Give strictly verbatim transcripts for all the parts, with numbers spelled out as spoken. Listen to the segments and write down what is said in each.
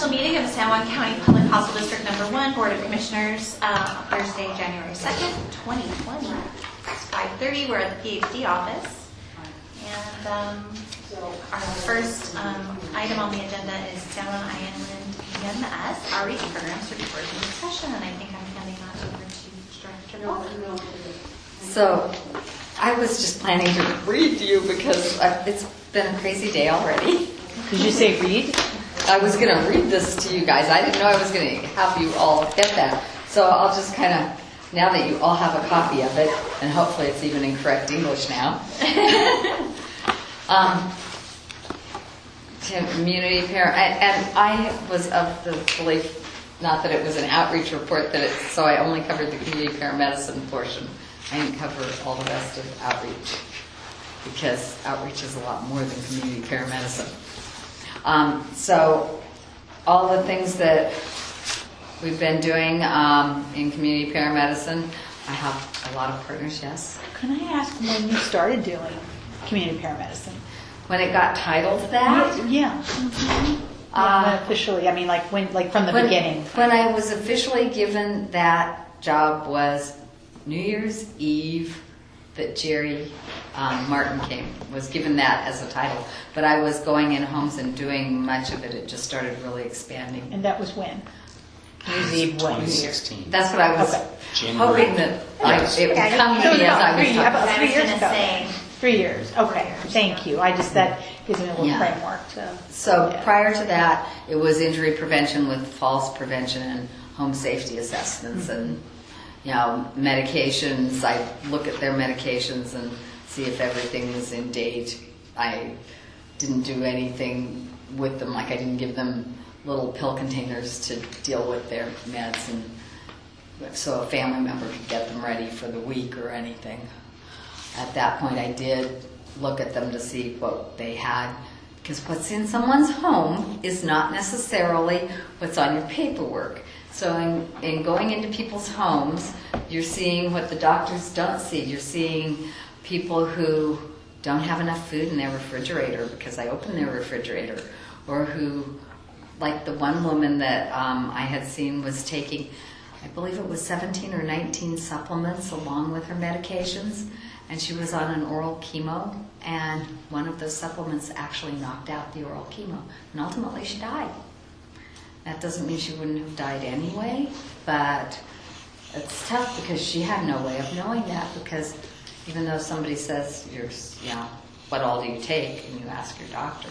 special meeting of the San Juan County Public Hospital District Number One Board of Commissioners, uh, Thursday, January second, twenty twenty. It's five thirty. We're at the P H D office, and um, our first um, item on the agenda is San Juan Island E M S Outreach Programs Report and Discussion, and I think I'm handing that over to Director Paul. So, I was just planning to read to you because I've, it's been a crazy day already. Did you say read? I was going to read this to you guys. I didn't know I was going to have you all get that. So I'll just kind of, now that you all have a copy of it, and hopefully it's even in correct English now. um, community parent, and I was of the belief, not that it was an outreach report, that it, so I only covered the community paramedicine portion. I didn't cover all the rest of outreach, because outreach is a lot more than community paramedicine. Um, so all the things that we've been doing um, in community paramedicine, I have a lot of partners, yes. Can I ask when you started doing community paramedicine? When it got titled that? Yeah. Mm-hmm. Uh, yeah officially, I mean, like when, like from the when, beginning. When I was officially given that job was New Year's Eve, that Jerry um, Martin came, was given that as a title. But I was going in homes and doing much of it. It just started really expanding. And that was when? New Year's Eve, when? twenty sixteen. That's what I was okay. hoping that I, it would come to me as I was three, talking. about three years ago. Say, Three years. Okay. Thank you. I just, that gives me a little Yeah. framework. To, So yeah. prior to that, it was injury prevention with falls prevention and home safety assessments mm-hmm. and, you know, medications. I look at their medications and see if everything was in date. I didn't do anything with them, like I didn't give them little pill containers to deal with their meds, and so a family member could get them ready for the week or anything. At that point, I did look at them to see what they had, because what's in someone's home is not necessarily what's on your paperwork. So in, in going into people's homes, you're seeing what the doctors don't see. You're seeing people who don't have enough food in their refrigerator because I opened their refrigerator, or who, like the one woman that um, I had seen was taking, I believe it was seventeen or nineteen supplements along with her medications, and she was on an oral chemo, and one of those supplements actually knocked out the oral chemo, and ultimately she died. That doesn't mean she wouldn't have died anyway, but it's tough because she had no way of knowing that, because even though somebody says, you're, you know, what all do you take, and you ask your doctor,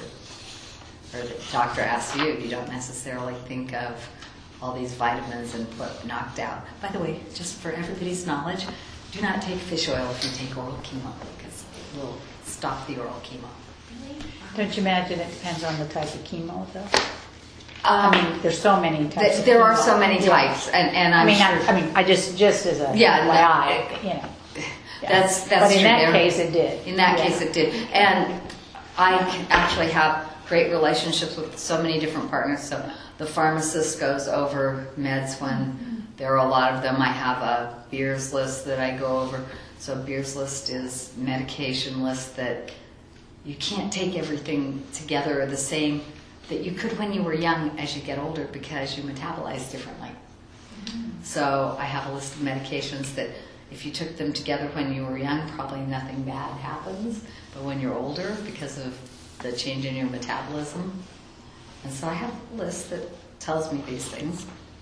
or the doctor asks you, you don't necessarily think of all these vitamins and what knocked out. By the way, just for everybody's knowledge, do not take fish oil if you take oral chemo, because it will stop the oral chemo. Don't you imagine it depends on the type of chemo, though? Um, I mean, there's so many types. th- of there chemo. are so many Yeah. types, and, and I'm I mean, sure. I, I mean, I just just as a Yeah, F Y I, you know. Yeah. That's that's But in true. that There- case, it did. In that Yeah. case, it did, and I can actually have great relationships with so many different partners. So the pharmacist goes over meds when there are a lot of them. I have a Beers list that I go over. So Beers list is medication list that you can't take everything together the same that you could when you were young as you get older, because you metabolize differently. Mm-hmm. So I have a list of medications that if you took them together when you were young, probably nothing bad happens. But when you're older, because of the change in your metabolism. And so I have a list that tells me these things.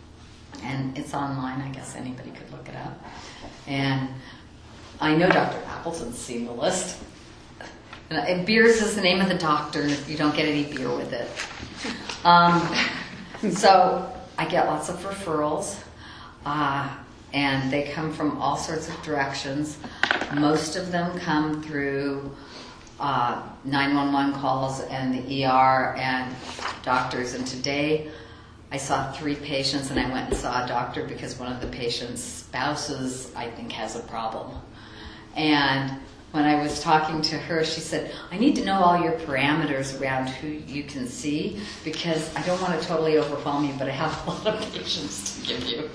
And it's online, I guess anybody could look it up. And I know Doctor Appleton's seen the list. And Beers is the name of the doctor. You don't get any beer with it. Um, so I get lots of referrals. Uh, and they come from all sorts of directions. Most of them come through uh, nine one one calls and the E R and doctors. And today I saw three patients, and I went and saw a doctor because one of the patient's spouses, I think, has a problem. And when I was talking to her, she said, I need to know all your parameters around who you can see, because I don't want to totally overwhelm you, but I have a lot of patients to give you.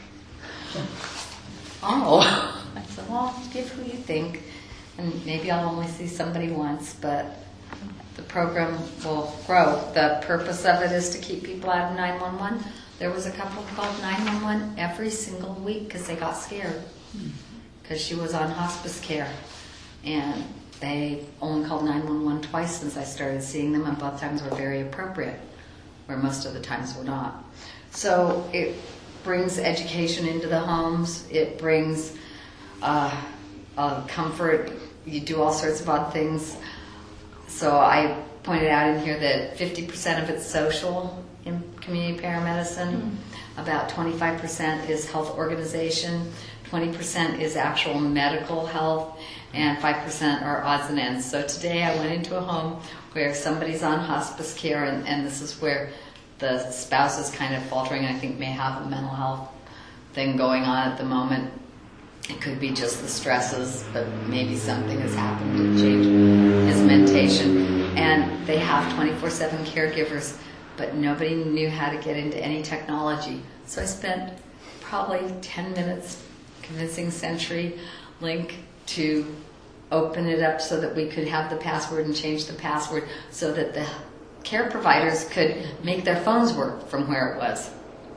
Oh. I said, well, give who you think, and maybe I'll only see somebody once, but the program will grow. The purpose of it is to keep people out of nine one one. There was a couple who called nine one one every single week because they got scared because she was on hospice care. And they only called nine one one twice since I started seeing them, and both times were very appropriate, where most of the times were not. So it brings education into the homes. It brings uh, uh, comfort. You do all sorts of odd things. So I pointed out in here that fifty percent of it's social in community paramedicine. Mm-hmm. About twenty-five percent is health organization. twenty percent is actual medical health, and five percent are odds and ends. So today I went into a home where somebody's on hospice care, and, and this is where the spouse is kind of faltering, and I think may have a mental health thing going on at the moment. It could be just the stresses, but maybe something has happened to change his mentation. And they have twenty-four seven caregivers, but nobody knew how to get into any technology. So I spent probably ten minutes convincing CenturyLink to open it up so that we could have the password and change the password so that the care providers could make their phones work from where it was.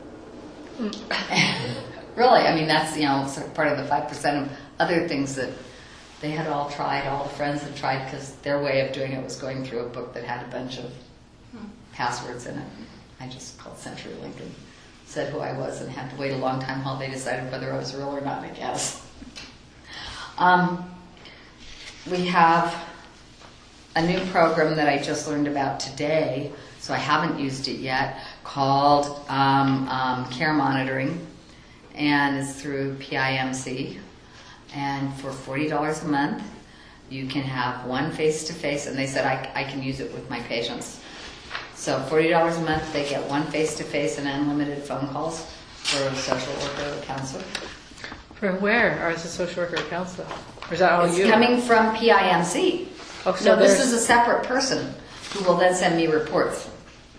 Really, I mean, that's, you know, sort of part of the five percent of other things that they had all tried, all the friends had tried, because their way of doing it was going through a book that had a bunch of passwords in it. I just called CenturyLink and said who I was and had to wait a long time while they decided whether I was real or not, I guess. Um, we have a new program that I just learned about today, so I haven't used it yet, called um, um, Care Monitoring, and it's through P I M C. And for forty dollars a month, you can have one face-to-face, and they said I, I can use it with my patients. So forty dollars a month, they get one face-to-face and unlimited phone calls for a social worker or counselor. From where? Or is it social worker or counselor? Or is that all It's you? coming from P I M C. Oh, so No, this there's- is a separate person who will then send me reports.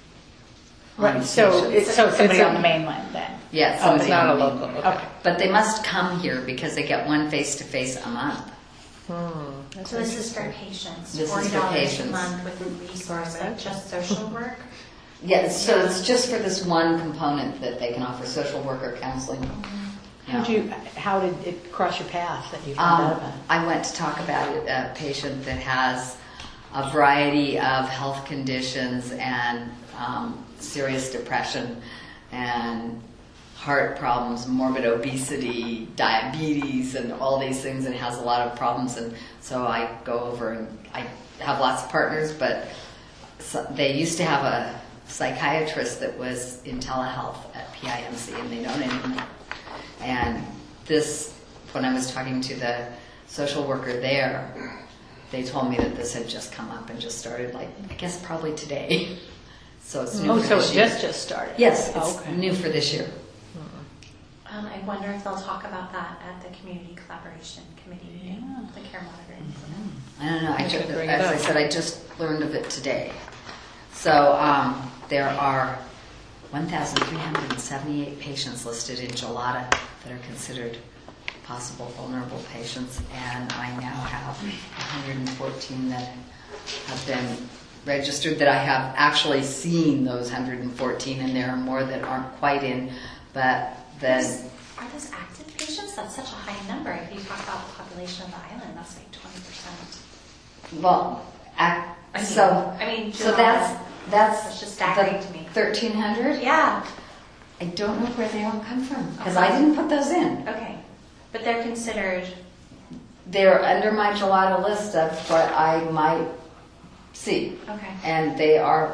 on Right, so patients. it's, so it's somebody It's a- on the mainland then? Yeah, it's Oh, It's somebody not a on the local. main- Okay. Okay. But they must come here because they get one face-to-face a month. Hmm. So this is for patients, This is for forty dollars a patients. month with a resource like just social work. Yeah, so it's just for this one component that they can offer, social worker counseling. How'd Yeah. you, how did it cross your path that you found out Um, about it? I went to talk about it, a patient that has a variety of health conditions and um, serious depression and heart problems, morbid obesity, diabetes, and all these things, and has a lot of problems. And so I go over and I have lots of partners, but so they used to have a psychiatrist that was in telehealth at P I M C, and they don't anymore. And this, when I was talking to the social worker there, they told me that this had just come up and just started, like, I guess probably today. So it's new Oh, for so this it year. just, just started? Yes, Oh, it's okay. new for this year. Um, I wonder if they'll talk about that at the Community Collaboration Committee meeting, the care monitoring. I don't know. I You just, should bring it as I up. said, I just learned of it today. So um, there are one thousand three hundred seventy-eight patients listed in Gelada that are considered possible vulnerable patients, and I now have one hundred fourteen that have been registered, that I have actually seen those one hundred fourteen, and there are more that aren't quite in, but then... Are those active patients? That's such a high number. If you talk about the population of the island, that's like twenty percent. Well, ac- I mean- so I mean, so Gelada. that's that's That's just staggering to me. Thirteen hundred. Yeah. I don't know where they all come from because I didn't put those in. Okay. But they're considered, They're under my gelato list of what I might see, okay. and they are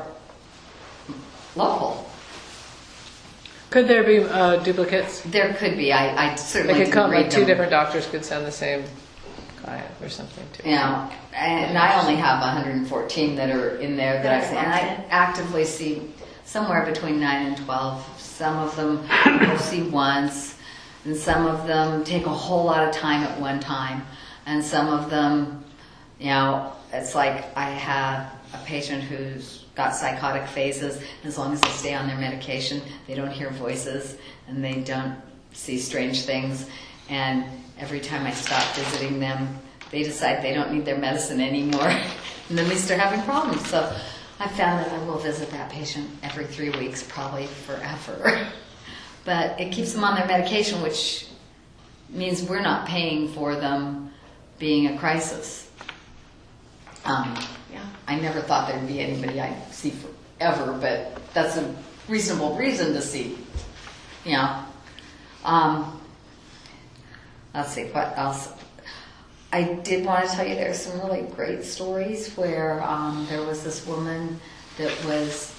local. Could there be uh, duplicates? There could be. I, I They certainly could didn't come, read like two them. different doctors could send the same client or something too. You know, and I only have one hundred fourteen that are in there that I've seen. And I actively see somewhere between nine and twelve. Some of them I'll see once, and some of them take a whole lot of time at one time, and some of them, you know, it's like I have a patient who's got psychotic phases. As long as they stay on their medication, they don't hear voices and they don't see strange things. And every time I stop visiting them, they decide they don't need their medicine anymore, and then they start having problems. So I found that I will visit that patient every three weeks, probably forever. But it keeps them on their medication, which means we're not paying for them being a crisis. Um, Yeah. I never thought there'd be anybody I'd see forever, but that's a reasonable reason to see. You know. Um, let's see, what else? I did want to tell you there's some really great stories where um, there was this woman that was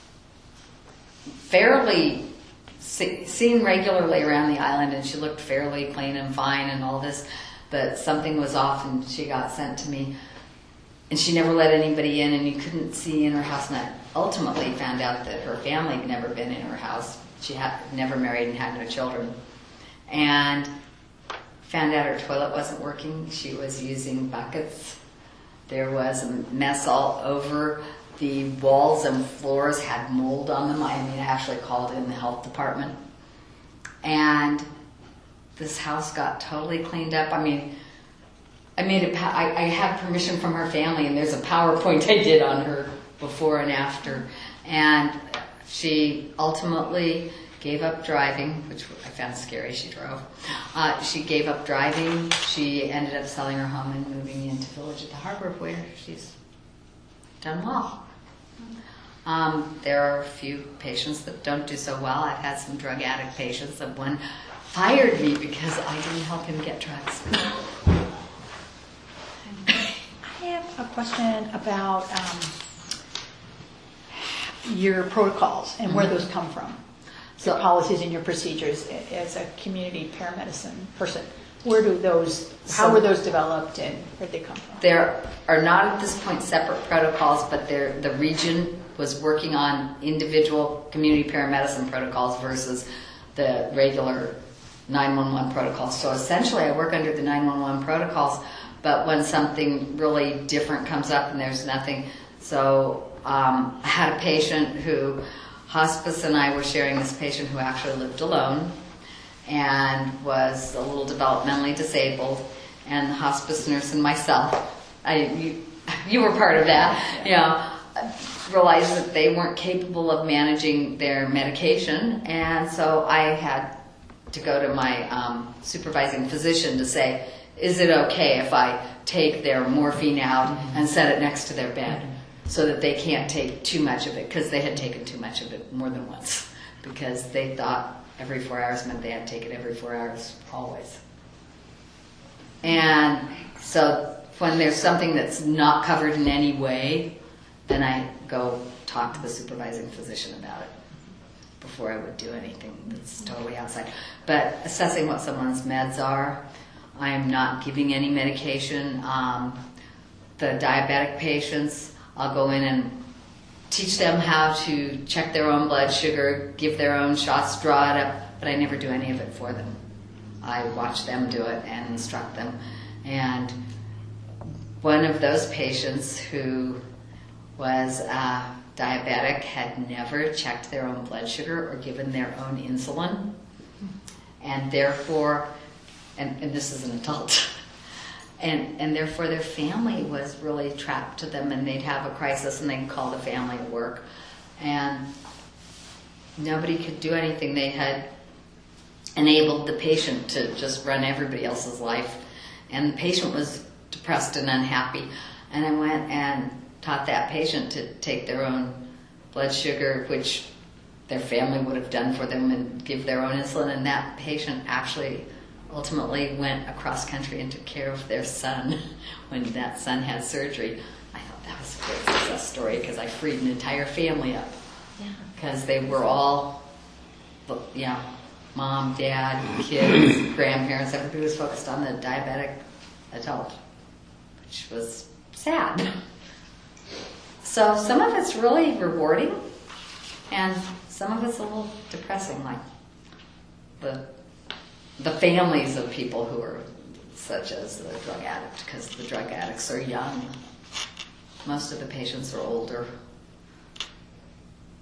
fairly se- seen regularly around the island, and she looked fairly clean and fine and all this, but something was off and she got sent to me. And she never let anybody in, and you couldn't see in her house. And I ultimately found out that her family had never been in her house. She had never married and had no children. And found out her toilet wasn't working. She was using buckets. There was a mess all over. The walls and floors had mold on them. I mean, I actually called in the health department. And this house got totally cleaned up. I mean, I made a, I, I have permission from her family, and there's a PowerPoint I did on her before and after. And she ultimately gave up driving, which I found scary. She drove. Uh, she gave up driving. She ended up selling her home and moving into Village at the Harbor, where she's done well. Um, there are a few patients that don't do so well. I've had some drug addict patients, and one fired me because I didn't help him get drugs. I have a question about um, your protocols and where Mm-hmm. those come from. So- Your policies and your procedures as a community paramedicine person. Where do those, how So- were those developed and where'd they come from? There are not at this point separate protocols, but there, the region was working on individual community paramedicine protocols versus the regular nine one one protocols. So essentially I work under the nine one one protocols, but when something really different comes up and there's nothing. So um, I had a patient who, hospice and I were sharing this patient who actually lived alone and was a little developmentally disabled, and the hospice nurse and myself, I you, you were part of that, you know, realized that they weren't capable of managing their medication, and so I had to go to my um, supervising physician to say, is it okay if I take their morphine out and set it next to their bed so that they can't take too much of it, because they had taken too much of it more than once, because they thought every four hours meant they had to take it every four hours always. And so when there's something that's not covered in any way, then I go talk to the supervising physician about it before I would do anything that's totally outside. But assessing what someone's meds are, I am not giving any medication. Um, the diabetic patients, I'll go in and teach them how to check their own blood sugar, give their own shots, draw it up, but I never do any of it for them. I watch them do it and instruct them. And one of those patients who was uh, diabetic had never checked their own blood sugar or given their own insulin, and therefore, and, and this is an adult, and, and therefore their family was really trapped to them, and they'd have a crisis and they'd call the family at work, and nobody could do anything. They had enabled the patient to just run everybody else's life, and the patient was depressed and unhappy, and I went and taught that patient to take their own blood sugar, which their family would have done for them, and give their own insulin, and that patient actually ultimately went across country and took care of their son when that son had surgery. I thought that was a great success story, because I freed an entire family up, because they were all, you know, mom, dad, kids, grandparents, everybody was focused on the diabetic adult, which was sad. So some of it's really rewarding, and some of it's a little depressing, like the the families of people who are such as the drug addict, because the drug addicts are young. Most of the patients are older. And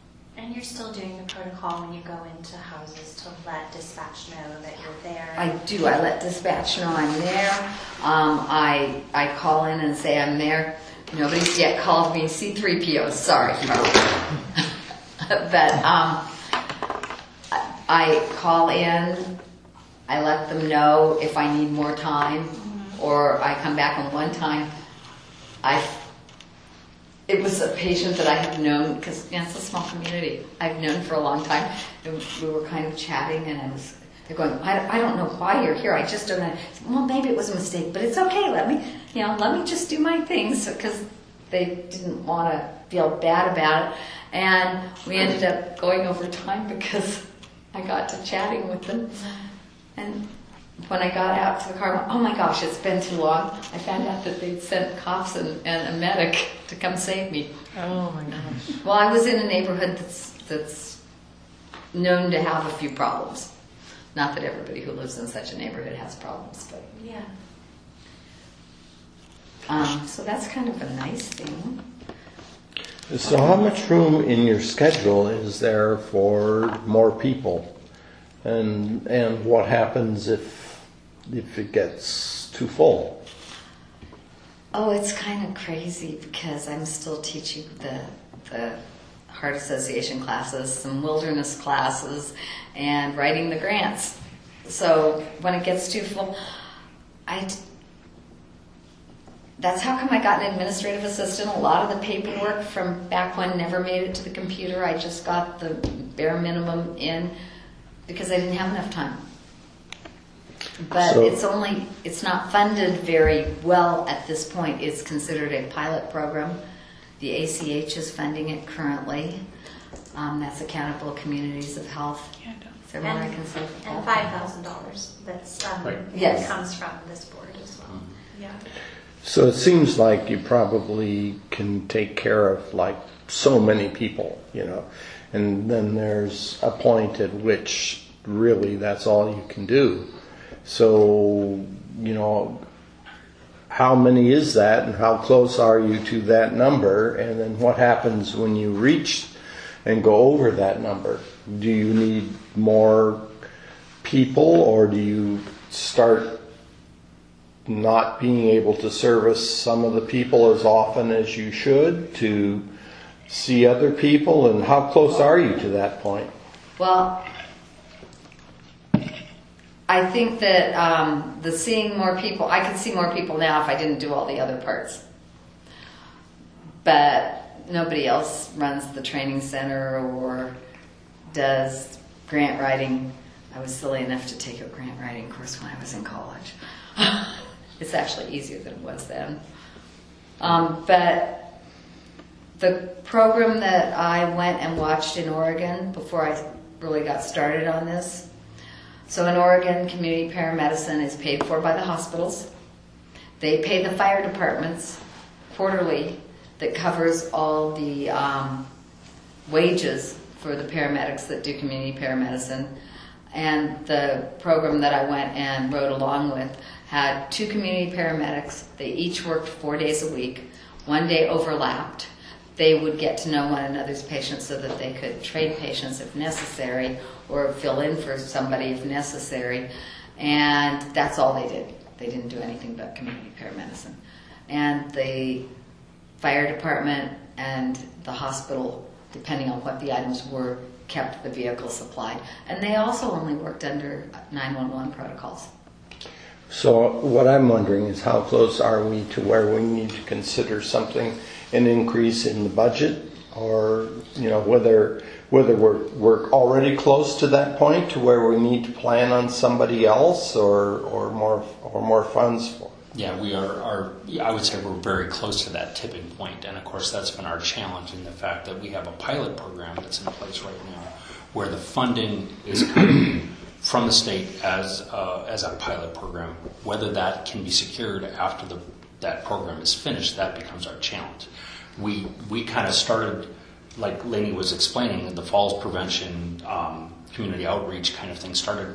And you're still doing the protocol when you go into houses to let dispatch know that you're there? I do. I let dispatch know I'm there. Um, I I call in and say I'm there. Nobody's yet called me C three P O. Sorry, Carl. But um, I call in. I let them know if I need more time, mm-hmm. or I come back on one time. I. It was a patient that I have known, because yeah, it's a small community. I've known for a long time. And we were kind of chatting, and I was, they're going, I, I don't know why you're here. I just don't know. Well, maybe it was a mistake, but it's okay. Let me, you know, let me just do my things, because they didn't want to feel bad about it. And we ended up going over time because I got to chatting with them. And when I got out to the car, I went, oh my gosh, it's been too long. I found out that they'd sent cops and, and a medic to come save me. Oh my gosh. Well, I was in a neighborhood that's that's known to have a few problems. Not that everybody who lives in such a neighborhood has problems, but yeah. Um, so that's kind of a nice thing. So how much room in your schedule is there for more people? And and what happens if if it gets too full? Oh, it's kind of crazy because I'm still teaching the the Heart Association classes, some wilderness classes, and writing the grants. So when it gets too full, I that's how come I got an administrative assistant. A lot of the paperwork from back when never made it to the computer. I just got the bare minimum in because I didn't have enough time. But So- it's only, it's not funded very well at this point. It's considered a pilot program. The A C H is funding it currently. Um, that's Accountable Communities of Health. Is there more I can say? And five thousand dollars. That's um, Right. Yes. comes from this board as well. Yeah. So it seems like you probably can take care of like so many people, you know, and then there's a point at which really that's all you can do. So, you know, how many is that and how close are you to that number? And then what happens when you reach and go over that number? Do you need more people, or do you start not being able to service some of the people as often as you should to see other people? And how close are you to that point? Well, I think that um, the seeing more people, I could see more people now if I didn't do all the other parts. But nobody else runs the training center or does grant writing. I was silly enough to take a grant writing course when I was in college. It's actually easier than it was then. Um, but the program that I went and watched in Oregon before I really got started on this, so in Oregon, community paramedicine is paid for by the hospitals. They pay the fire departments quarterly that covers all the um, wages for the paramedics that do community paramedicine. And the program that I went and rode along with had two community paramedics. They each worked four days a week. One day overlapped. They would get to know one another's patients so that they could trade patients if necessary or fill in for somebody if necessary. And that's all they did. They didn't do anything but community paramedicine. And the fire department and the hospital, depending on what the items were, kept the vehicle supplied. And they also only worked under nine one one protocols. So what I'm wondering is how close are we to where we need to consider something, an increase in the budget, or you know whether whether we're we're already close to that point to where we need to plan on somebody else or or more or more funds for. Yeah, we are, are, I would say we're very close to that tipping point. And of course, that's been our challenge in the fact that we have a pilot program that's in place right now where the funding is coming from the state as, uh, as a pilot program. Whether that can be secured after the, that program is finished, that becomes our challenge. We, we kind of started, like Lainey was explaining, the falls prevention, um, community outreach kind of thing started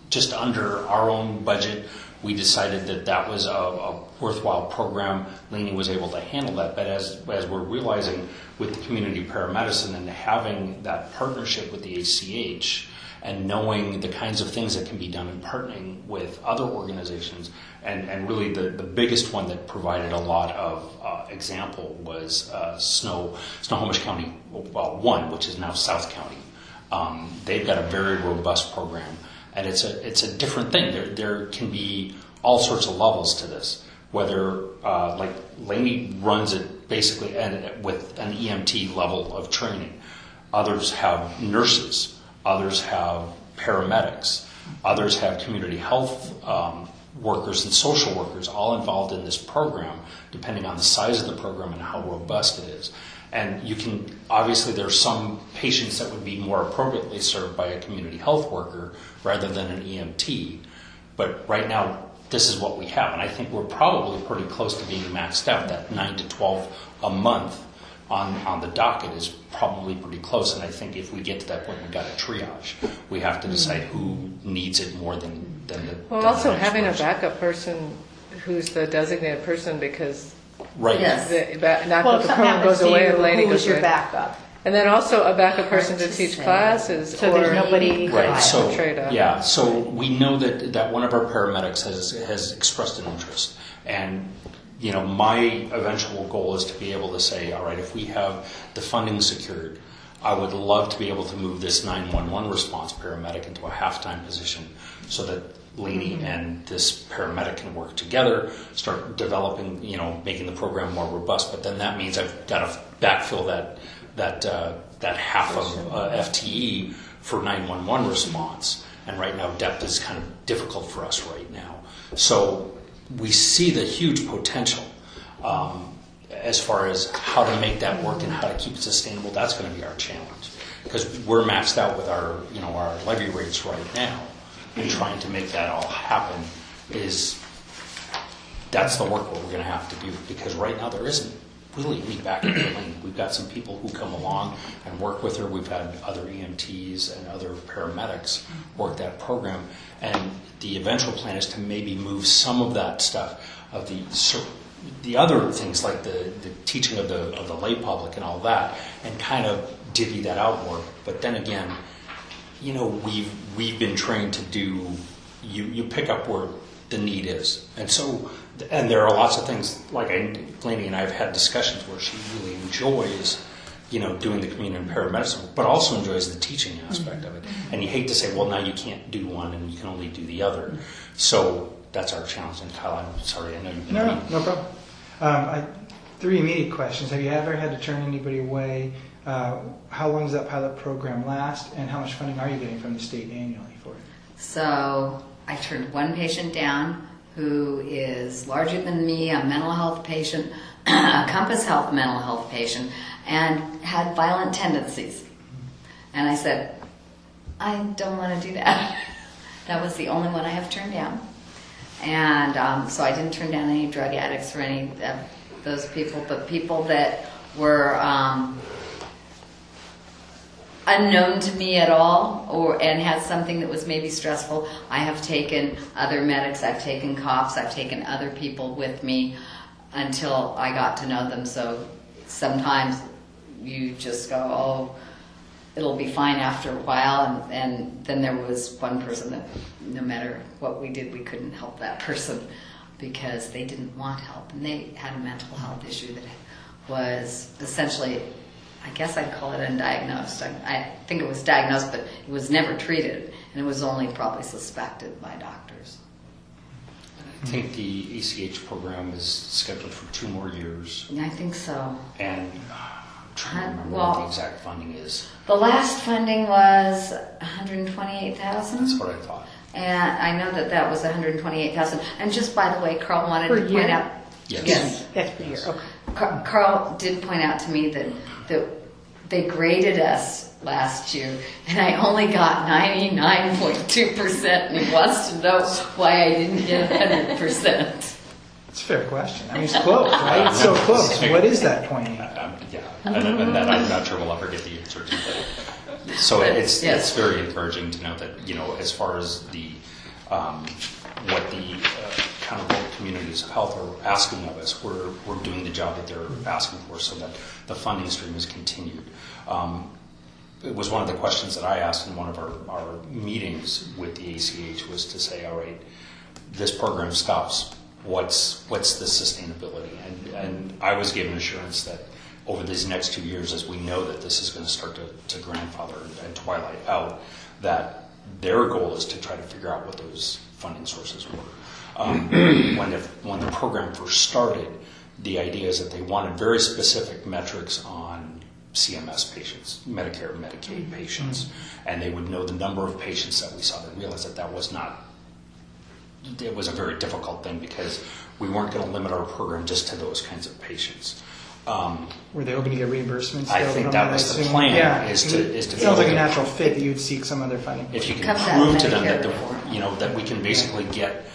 just under our own budget. We decided that that was a, a worthwhile program. Lainey was able to handle that, but as as we're realizing with the community paramedicine and having that partnership with the A C H and knowing the kinds of things that can be done in partnering with other organizations, and, and really the, the biggest one that provided a lot of uh, example was uh, Snow, Snohomish County, well, one, which is now South County. Um, they've got a very robust program. And it's a it's a different thing. There there can be all sorts of levels to this. Whether uh, like Lainey runs it basically and with an E M T level of training. Others have nurses. Others have paramedics. Others have community health um, workers and social workers, all involved in this program, depending on the size of the program and how robust it is. And you can, obviously there's some patients that would be more appropriately served by a community health worker rather than an E M T. But right now, this is what we have. And I think we're probably pretty close to being maxed out. That nine to twelve a month on, on the docket is probably pretty close. And I think if we get to that point, we've got a triage. We have to decide who needs it more than, than the Well, than also the next having a person. backup person who's the designated person, because Right. Yes. the, ba- not Well, that if the something program happens goes to away you, and Lainey who goes is your away. backup? And then also a backup person Hard to to teach say. classes. So there's or- nobody- Right. So Trade off. yeah. So we know that that one of our paramedics has has expressed an interest, and you know my eventual goal is to be able to say, all right, if we have the funding secured, I would love to be able to move this nine one one response paramedic into a half-time position, so that Lainey Mm-hmm. and this paramedic can work together, start developing, you know, making the program more robust. But then that means I've got to backfill that that uh, that half of uh, F T E for nine one one response. And right now, depth is kind of difficult for us right now. So we see the huge potential um, as far as how to make that work and how to keep it sustainable. That's going to be our challenge, because we're maxed out with our, you know, our levy rates right now. And trying to make that all happen is, that's the work that we're going to have to do, because right now there isn't really any backup for Lainey. We've got some people who come along and work with her. We've had other E M Ts and other paramedics work that program, and the eventual plan is to maybe move some of that stuff of the the other things like the, the teaching of the of the lay public and all that, and kind of divvy that out more. But then again, you know, we've we've been trained to do, you, you pick up where the need is. And so, and there are lots of things, like I, Lainey and I have had discussions where she really enjoys, you know, doing the community and paramedicine, but also enjoys the teaching aspect of it. And you hate to say, well, now you can't do one and you can only do the other. So that's our challenge. And Kyle, I'm sorry, I know you've been No, reading. no problem. Um, I, three immediate questions. Have you ever had to turn anybody away? Uh, how long does that pilot program last? And how much funding are you getting from the state annually for it? So I turned one patient down who is larger than me, a mental health patient, a Compass Health mental health patient, and had violent tendencies. And I said, I don't want to do that. That was the only one I have turned down. And um, so I didn't turn down any drug addicts or any of those people, but people that were um, unknown to me at all, or and had something that was maybe stressful. I have taken other medics, I've taken cops, I've taken other people with me until I got to know them. So sometimes you just go, oh, it'll be fine after a while, and, and then there was one person that no matter what we did, we couldn't help that person because they didn't want help, and they had a mental health issue that was essentially, I guess I'd call it undiagnosed. I, I think it was diagnosed, but it was never treated, and it was only probably suspected by doctors. I think the A C H program is scheduled for two more years. I think so. And I'm trying to remember Well- what the exact funding is. The last funding was one hundred twenty-eight thousand dollars. That's what I thought. And I know that that was one hundred twenty-eight thousand dollars. And just by the way, Carl wanted Per to point year? out. Yes. Yes. That's per year, okay. Car- Carl did point out to me that, that they graded us last year, and I only got ninety-nine point two percent, and he wants to know why I didn't get one hundred percent. It's a fair question. I mean, it's close, right? It's so close. What is that pointing? Um, yeah, and, and that I'm not sure we'll ever get the answer to. But, so it's Yes. it's very encouraging to know that, you know, as far as the um, what the uh, accountable communities of health are asking of us, we're, we're doing the job that they're asking for so that the funding stream is continued. Um, it was one of the questions that I asked in one of our, our meetings with the A C H was to say, all right, this program stops. What's what's the sustainability? And, and I was given assurance that over these next two years, as we know that this is going to start to, to grandfather and twilight out, that their goal is to try to figure out what those funding sources were. Um, when, the, when the program first started, the idea is that they wanted very specific metrics on C M S patients, Medicare and Medicaid patients, and they would know the number of patients that we saw. They realized that that was not, it was a very difficult thing because we weren't going to limit our program just to those kinds of patients. Um, Were they hoping to get reimbursements? I think that was the plan, Yeah. is to is to It be sounds able like a to- natural fit that you'd seek some other funding. if you can Comes out of prove to them Medicare that reform. the, you know that we can basically get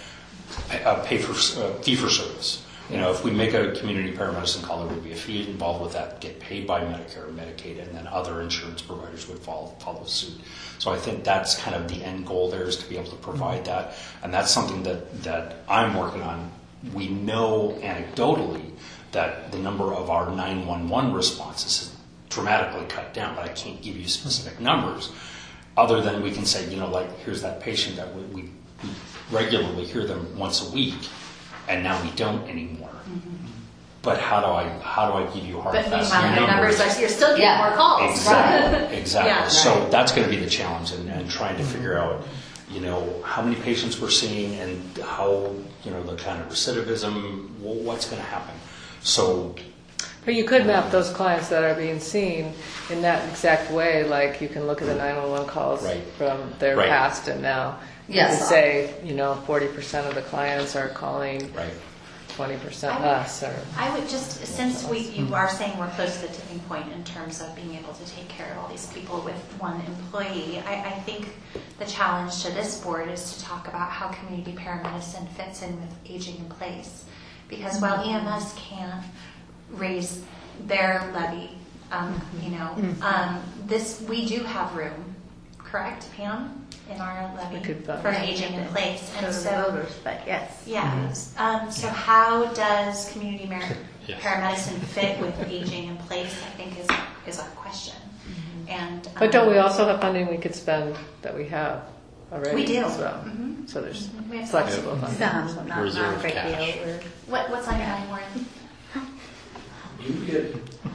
a pay for uh, fee for service. You know, if we make a community paramedicine call, there would be a fee involved with that, get paid by Medicare or Medicaid, and then other insurance providers would follow follow suit. So I think that's kind of the end goal there, is to be able to provide that, and that's something that that I'm working on. We know anecdotally that the number of our nine one one responses has dramatically cut down, but I can't give you specific numbers, other than we can say, you know, like, here's that patient that we, we, we regularly hear them once a week, and now we don't anymore. Mm-hmm. But how do I how do I give you hard But fast meanwhile, your numbers are, you're still getting Yeah. more calls. Exactly, exactly. Yeah. So that's going to be the challenge, and, and trying to figure out, you know, how many patients we're seeing and how, you know, the kind of recidivism, wh- what's going to happen. So, But you could map those clients that are being seen in that exact way, like you can look at the nine one one calls Right. from their Right. past and now. You Yes. could say, you know, forty percent of the clients are calling right. twenty percent less, or. I would just, since we, you are saying we're close to the tipping point in terms of being able to take care of all these people with one employee, I, I think the challenge to this board is to talk about how community paramedicine fits in with aging in place. Because while E M S can't raise their levy, um, you know, um, this, we do have room, correct, Pam, in our levy We could vote. for aging in place. And Go to the so, voters, but yes. yeah. Um, so how does community mar- Yes. paramedicine fit with aging in place? I think is is our question. And um, But don't we also have funding we could spend that we have already We do. as well? Mhm. So there's We have flexible funding. Some, not, not a Reserve great cash. deal. We're- What what's on your mind, Warren? You get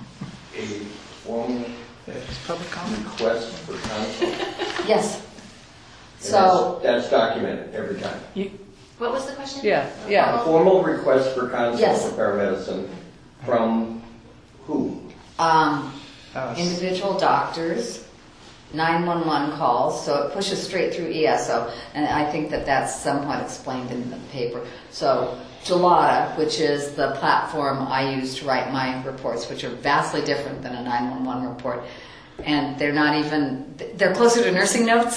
a formal It's public comment. request for counsel. Yes. and So, That's that's documented every time. What was the question? Yeah, yeah. A formal request for counsel Yes. for paramedicine from who? um, Us. individual doctors, nine one one calls, so it pushes straight through E S O, and I think that that's somewhat explained in the paper. So Gelada, which is the platform I use to write my reports, which are vastly different than a nine one one report, and they're not even, they're closer to nursing notes.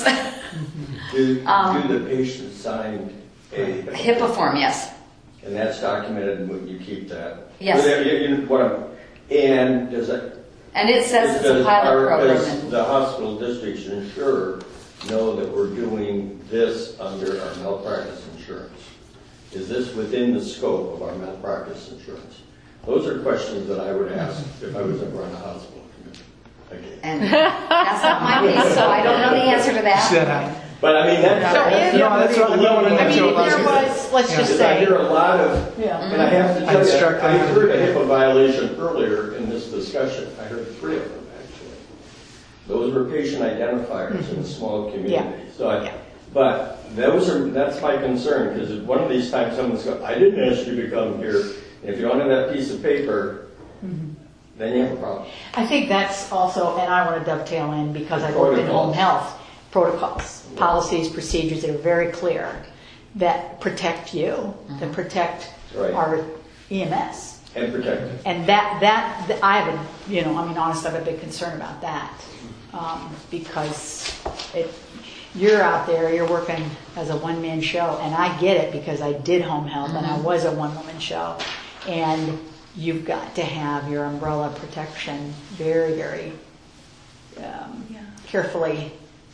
Do, Um, do the patient sign a HIPAA form, yes. And that's documented, and would you keep that? Yes. But, uh, you- you- what I'm- And does it? And it says it's a does pilot our- program. Does and- the hospital districts insurer know that we're doing this under our malpractice insurance? Is this within the scope of our malpractice insurance? Those are questions that I would ask if I was ever on a hospital committee. Okay. And that's not my case, so I don't know the answer to See that that. happen? But I mean, that's. So if- No, that's what I don't want to I mean, know. if there was, let's just Because I say, hear a lot of, yeah. and I have to I'd tell you, struck I that. heard a HIPAA violation earlier in this discussion. I heard three of them, actually. Those were patient identifiers in a small community. So I, but those are, that's my concern, because if one of these times someone's going, I didn't ask you to come here, and if you don't have that piece of paper, then you have a problem. I think that's also, and I want to dovetail in because I worked in home Protocols. health, protocols, policies, procedures that are very clear that protect you, that protect Right. our E M S. And protected. And that, that, th- I have a, you know, I mean, honestly, I have a big concern about that. Um, because it, you're out there, you're working as a one-man show, and I get it because I did home health and I was a one-woman show. And you've got to have your umbrella protection very, very um, carefully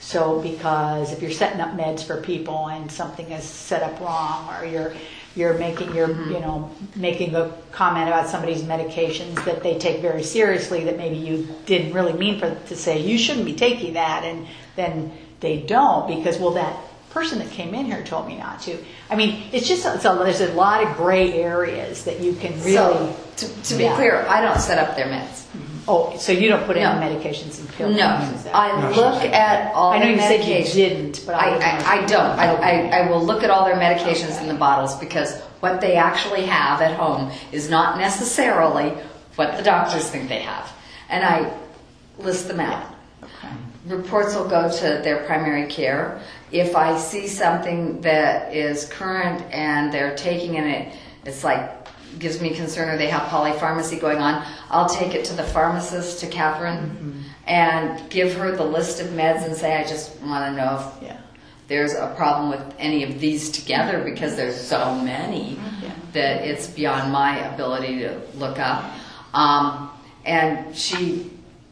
So because if you're setting up meds for people and something is set up wrong, or you're you're making you're you know making a comment about somebody's medications that they take very seriously, that maybe you didn't really mean for to say you shouldn't be taking that, and then they don't because, well, that person that came in here told me not to. I mean, it's just it's a, there's a lot of gray areas that you can really. So, to, to be yeah. clear, I don't set up their meds. Oh, so you don't put No. any medications and pills? No, Is that- I look at all I know the you said you medications. didn't, but I, I, don't know. I, I don't. I, I, I will look at all their medications in the bottles because what they actually have at home is not necessarily what the doctors think they have. And I list them out. Okay. Reports will go to their primary care. If I see something that is current and they're taking in it, it's like, gives me concern, or they have polypharmacy going on, I'll take it to the pharmacist, to Catherine, mm-hmm. and give her the list of meds and say, I just want to know if Yeah. there's a problem with any of these together, because there's so many Yeah. that it's beyond my ability to look up. Um, and she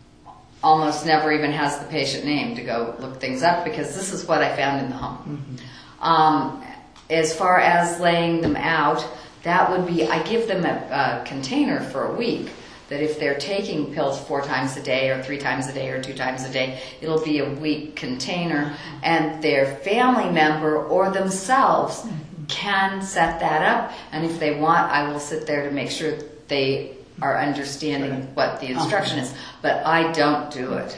almost never even has the patient name to go look things up, because this is what I found in the home. Mm-hmm. Um, as far as laying them out, that would be, I give them a, a container for a week, that if they're taking pills four times a day or three times a day or two times a day, it'll be a week container, and their family member or themselves can set that up. And if they want, I will sit there to make sure they are understanding what the instruction is. But I don't do it.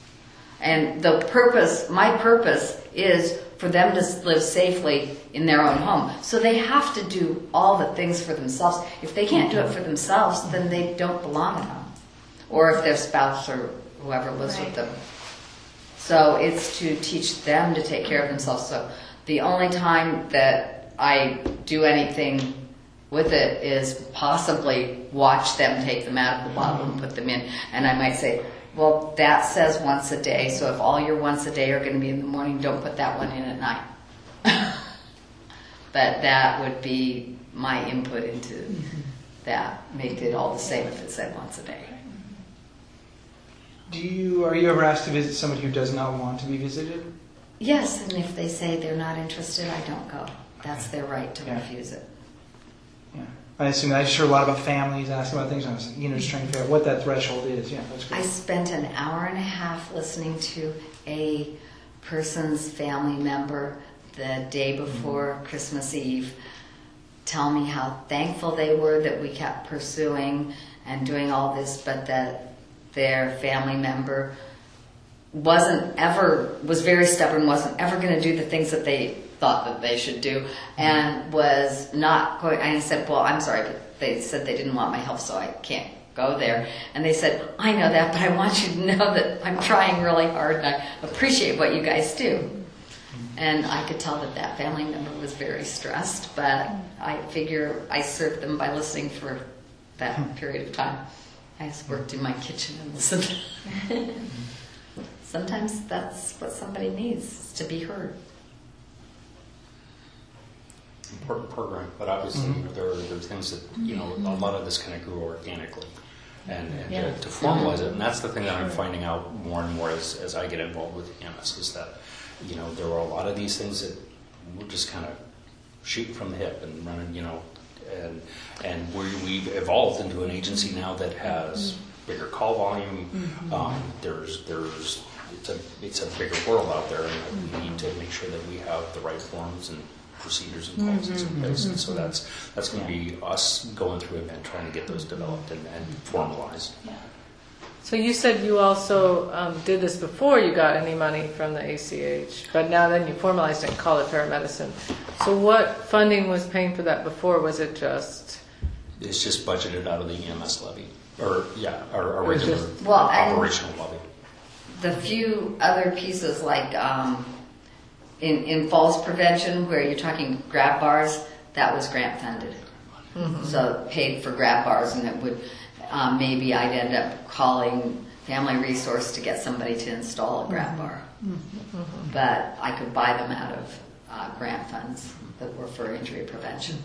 And the purpose, my purpose is for them to live safely in their own home. So they have to do all the things for themselves. If they can't do it for themselves, then they don't belong at home. Or if their spouse or whoever lives Right. with them. So it's to teach them to take care of themselves. So the only time that I do anything with it is possibly watch them take them out of the bottle and put them in. And I might say, well, that says once a day, so if all your once a day are going to be in the morning, don't put that one in at night. But that would be my input into mm-hmm. that. Make it all the same if it said once a day. Do you, are you ever asked to visit somebody who does not want to be visited? Yes, and if they say they're not interested, I don't go. That's their right to Yeah. refuse it. Yeah. I assume, I just heard a lot about families asking about things, and I was, you know, just trying to figure out what that threshold is. Yeah, that's I great. spent an hour and a half listening to a person's family member the day before Christmas Eve tell me how thankful they were that we kept pursuing and doing all this, but that their family member wasn't ever, was very stubborn, wasn't ever going to do the things that they thought that they should do, and was not going. I said, well, I'm sorry, but they said they didn't want my help, so I can't go there. And they said, I know that, but I want you to know that I'm trying really hard and I appreciate what you guys do. And I could tell that that family member was very stressed, but I figure I served them by listening for that period of time. I just worked in my kitchen and listened. Sometimes that's what somebody needs, is to be heard. Important program, but obviously mm-hmm. there, are, there are things that, you know, a lot of this kind of grew organically. And, and Yeah. to, to formalize it, and that's the thing that I'm finding out more and more as, as I get involved with E M S, is that, you know, there are a lot of these things that we're just kind of shooting from the hip and running, you know, and and we, we've evolved into an agency now that has bigger call volume. Mm-hmm. Um, there's there's it's a it's a bigger world out there, and we need to make sure that we have the right forms and procedures and policies mm-hmm. in place. And so that's that's going to be us going through it and trying to get those developed and, and formalized. Yeah. So you said you also um, did this before you got any money from the A C H, but now then you formalized it and call it paramedicine. So what funding was paying for that before? Was it just... It's just budgeted out of the E M S levy, or yeah, our, our It was regular just- Well, and- operational levy. The few other pieces, like um, in, in falls prevention, where you're talking grab bars, that was grant funded. Mm-hmm. So paid for grab bars, and it would um, maybe I'd end up calling Family Resource to get somebody to install a grab bar. Mm-hmm. But I could buy them out of uh, grant funds that were for injury prevention.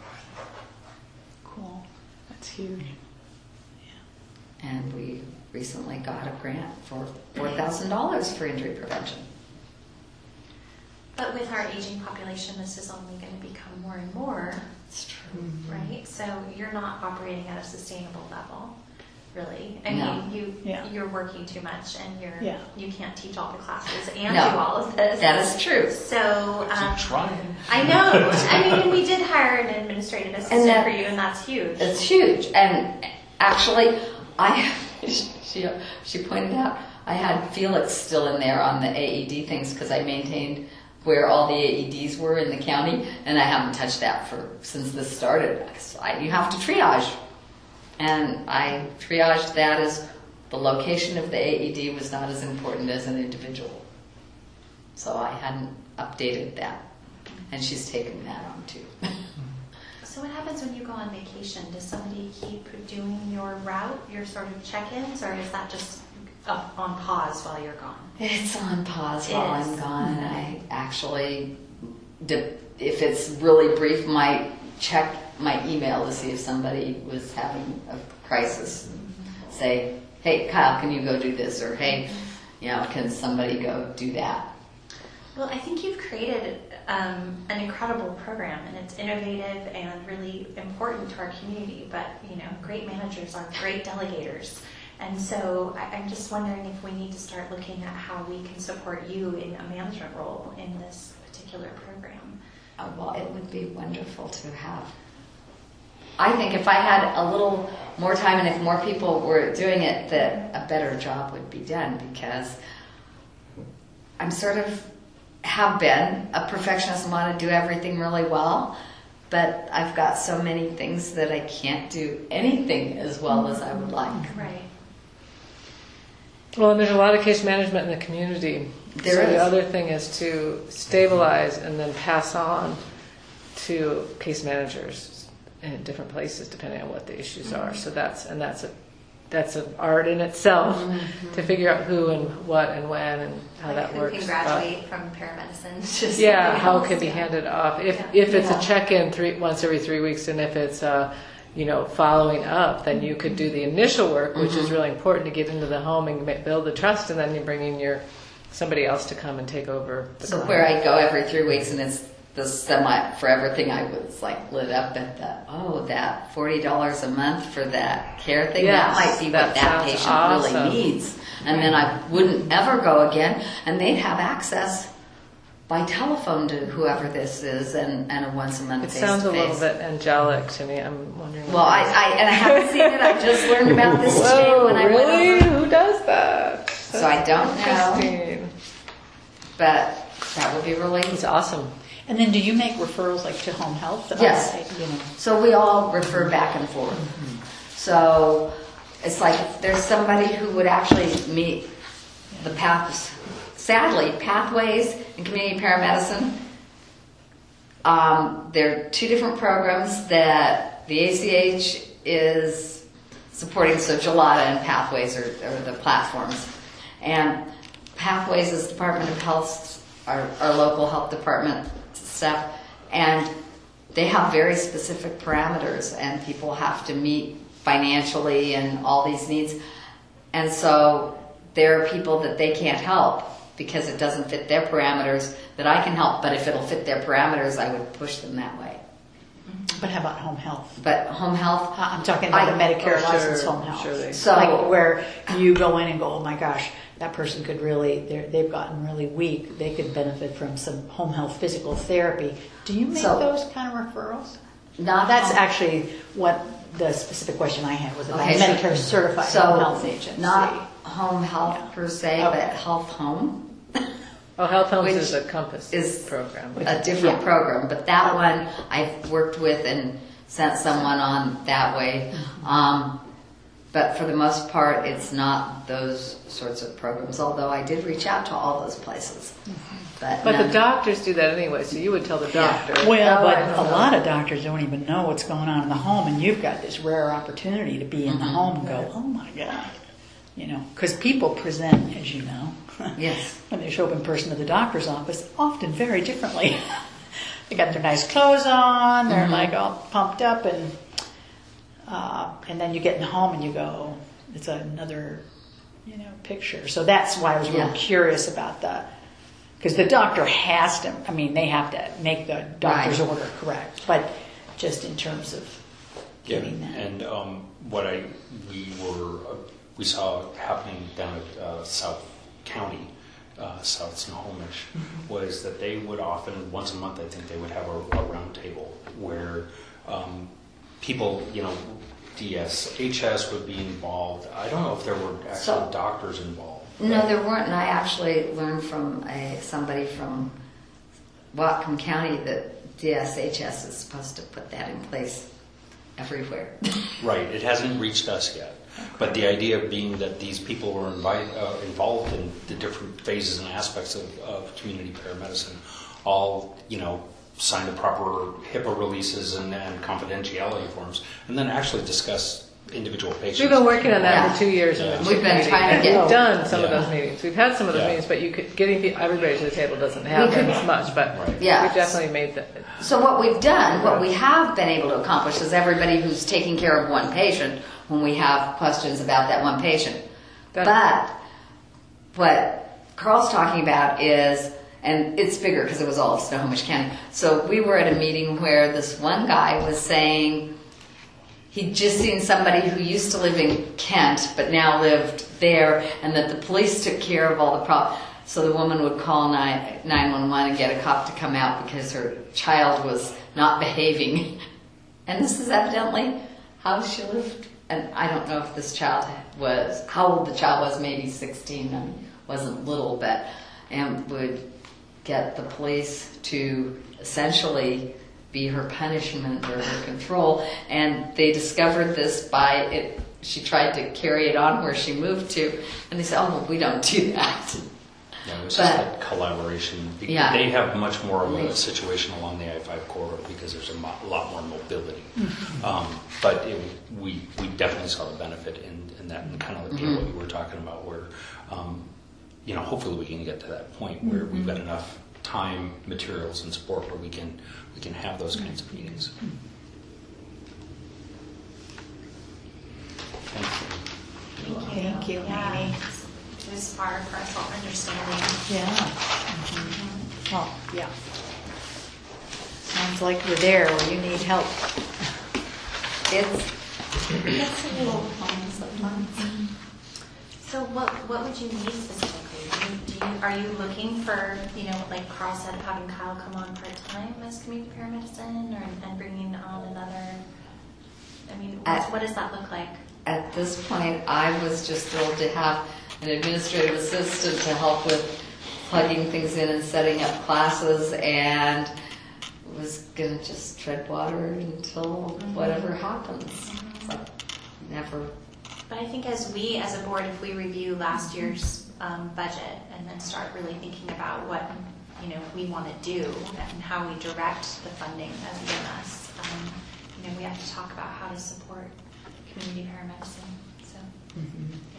Cool. That's huge. And we recently got a grant for four thousand dollars for injury prevention. But with our aging population, this is only going to become more and more, It's true. right? So you're not operating at a sustainable level, really. I No. mean, you, Yeah. you're working too much and you're, Yeah. you can't teach all the classes and No. do all of this. That is true. So, um, Keep trying. I know. I mean, we did hire an administrative assistant that- for you, and that's huge. It's huge. And actually, I she she pointed out I had Felix still in there on the A E D things because I maintained where all the A E Ds were in the county, and I haven't touched that for since this started. So I, you have to triage, and I triaged that as the location of the A E D was not as important as an individual. So I hadn't updated that, and she's taken that on too. So what happens when you go on vacation? Does somebody keep doing your route, your sort of check-ins, or is that just up on pause while you're gone? It's on pause It while is. I'm gone. I actually, de- if it's really brief, might check my email to see if somebody was having a crisis. Say, hey, Kyle, can you go do this? Or hey, you know, can somebody go do that? Well, I think you've created um, an incredible program, and it's innovative and really important to our community. But, you know, great managers are great delegators. And so I, I'm just wondering if we need to start looking at how we can support you in a management role in this particular program. Oh, well, it would be wonderful to have. I think if I had a little more time and if more people were doing it, that a better job would be done, because I'm sort of have been a perfectionist and want to do everything really well, but I've got so many things that I can't do anything as well as I would like. Right. Well, and there's a lot of case management in the community. There so is. the other thing is to stabilize and then pass on to case managers in different places depending on what the issues are. So that's and that's a that's an art in itself to figure out who and what and when and how Like that who works. can But- graduate from paramedicine to yeah, something how else. it could be Yeah. handed off. If Yeah. if it's Yeah. a check-in three once every three weeks, and if it's uh, you know following up, then you could do the initial work, which is really important to get into the home and ma- build the trust, and then you bring in your somebody else to come and take over. The So client. where I go every three weeks and it's the semi, for everything I was like lit up at the, oh, that forty dollars a month for that care thing, Yes, that might be that what that sounds patient awesome. really needs. And then I wouldn't ever go again, and they'd have access by telephone to whoever this is and, and a once a month It face sounds to a little face. bit angelic to me. I'm wondering. Well, I, I, and I haven't seen it, I just learned about this today Whoa, when I really? went over. Who does that? So I don't know, Interesting. but that would be really It's awesome. And then do you make referrals like to home health? Yes. You know. So we all refer back and forth. So it's like if there's somebody who would actually meet the paths. Sadly, Pathways and Community Paramedicine, um, they're two different programs that the A C H is supporting. So Gelada and Pathways are, are the platforms. And Pathways is Department of Health, our, our local health department stuff, and they have very specific parameters, and people have to meet financially and all these needs. And so there are people that they can't help because it doesn't fit their parameters that I can help, but if it'll fit their parameters, I would push them that way. But how about home health? But home health, I- I'm talking about I- a Medicare oh, sure, licensed home health. sure they- So- like where you go in and go, oh my gosh, that person could really, they're, they've gotten really weak. They could benefit from some home health physical therapy. Do you make So- those kind of referrals? not That's home- actually what the specific question I had was about Okay, so- Medicare certified so home health agency. not home health Yeah. per se, Okay. but health home. Oh, Health Homes Which is a Compass is program. A different Yeah. program, but that one I've worked with and sent someone on that way. Um, but for the most part, it's not those sorts of programs, although I did reach out to all those places. But, But the none- doctors do that anyway, so you would tell the doctor. Well, "Oh, but I a don't know." lot of doctors don't even know what's going on in the home, and you've got this rare opportunity to be in the Mm-hmm. home and go, oh my God. You know, because people present, as you know, Yes. when they show up in person to the doctor's office, often very differently. They got their nice clothes on, they're Mm-hmm. like all pumped up, and uh, and then you get in home and you go, it's another, you know, picture. So that's why I was Yeah. real curious about the Because the doctor has to, I mean, they have to make the doctor's Right. order correct, but just in terms of Yeah, getting that. and um, what I we were uh, we saw happening down at uh, South County, uh, South Snohomish, Mm-hmm. was that they would often once a month I think they would have a, a round table where um, people, you know, D S H S would be involved. I don't know if there were actual So- doctors involved. No, there weren't, and I actually learned from a, somebody from Whatcom County that D S H S is supposed to put that in place everywhere. Right, it hasn't reached us yet. But the idea being that these people were invite, uh, involved in the different phases and aspects of, of community paramedicine, all, you know, sign the proper HIPAA releases and, and confidentiality forms, and then actually discuss individual patients. We've been working on that Yeah. for two years in the Yeah. We've been community, trying to and get- We've done some of Yeah. those meetings. We've had some of those Yeah. meetings, but you could, getting pe- everybody to the table doesn't happen could- as much, but Right. Yeah. we've definitely made that. So what we've done, what we have been able to accomplish is everybody who's taking care of one patient when we have questions about that one patient. That- But what Carl's talking about is, and it's bigger because it was all of Snohomish County. So we were at a meeting where this one guy was saying he'd just seen somebody who used to live in Kent but now lived there, and that the police took care of all the problems. So the woman would call nine one one and get a cop to come out because her child was not behaving. And this is evidently how she lived. And I don't know if this child was, how old the child was, maybe sixteen, I mean, wasn't little, but, and would get the police to essentially be her punishment or her control. And they discovered this by it. She tried to carry it on where she moved to, and they said, "Oh, well, we don't do that." Yeah, it was But- just that collaboration. Be- Yeah. They have much more of a Right. situation along the I five corridor because there's a mo- lot more mobility. Mm-hmm. Um, but it, we we definitely saw the benefit in, in that, and kind of like Mm-hmm. what you were talking about, where um, you know, hopefully we can get to that point where Mm-hmm. we've got enough time, materials, and support where we can we can have those kinds of meetings. Thank you. Thank you. Thank you, Yeah. Amy. It was far for us all understanding. Yeah. Well, yeah. Sounds like you're there where you need help. It's, It's a little fun sometimes. So what, what would you need specifically? Do you, do you, are you looking for, you know, like Carl said, having Kyle come on part-time as community paramedicine, or and bringing on another, I mean, Uh, what, what does that look like? at this point, I was just thrilled to have an administrative assistant to help with plugging things in and setting up classes, and was gonna just tread water until whatever happens. It's like never. But I think as we, as a board, if we review last year's um, budget and then start really thinking about what, you know, we want to do and how we direct the funding of E M S, um, you know, we have to talk about how to support community paramedicine. So. Mhm.